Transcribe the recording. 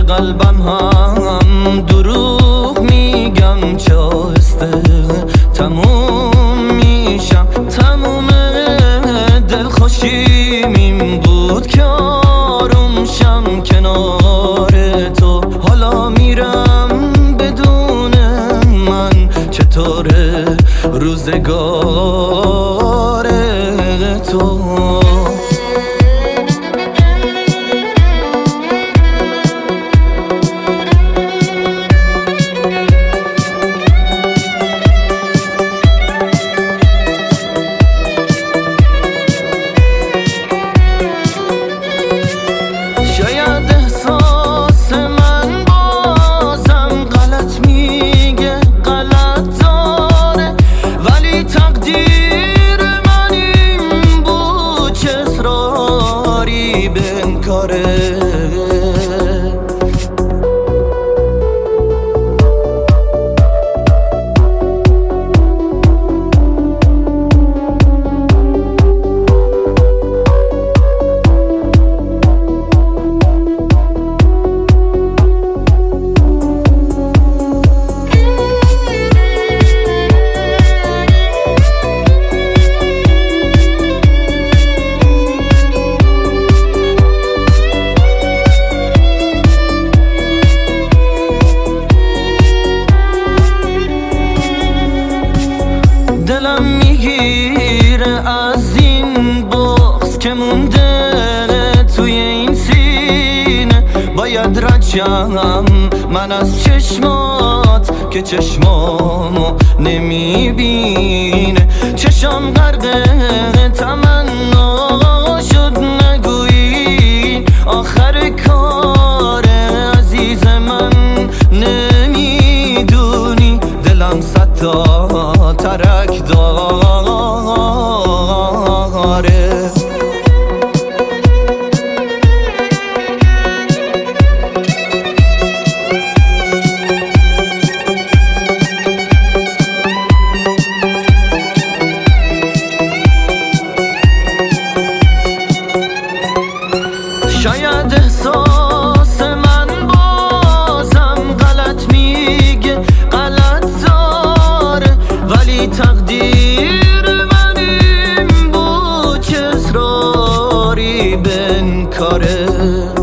قلبم هم دروغ میگم، چه آهسته تموم میشم. تموم دلخوشیم این بود که آروم شم کنار تو. حالا میرم بدون من، چطوره روزگار تو؟ شاید احساس من بازم غلط میگه، غلط داره، ولی تقدیر من این بود، چه اصراری به انکاره. دلم میگیره از این بغض که مونده توی این سینه. باید رد شم من از چشمات که چشمامو نمیبینه. چشم غرق تمنا شد، نگویی آخر کاره. عزیز من نمیدونی دلم صد تا ترک داره. شاید احساس من بازم غلط میگه، غلط داره، ولی تقدیر من این بود، چه اصراری به انکاره.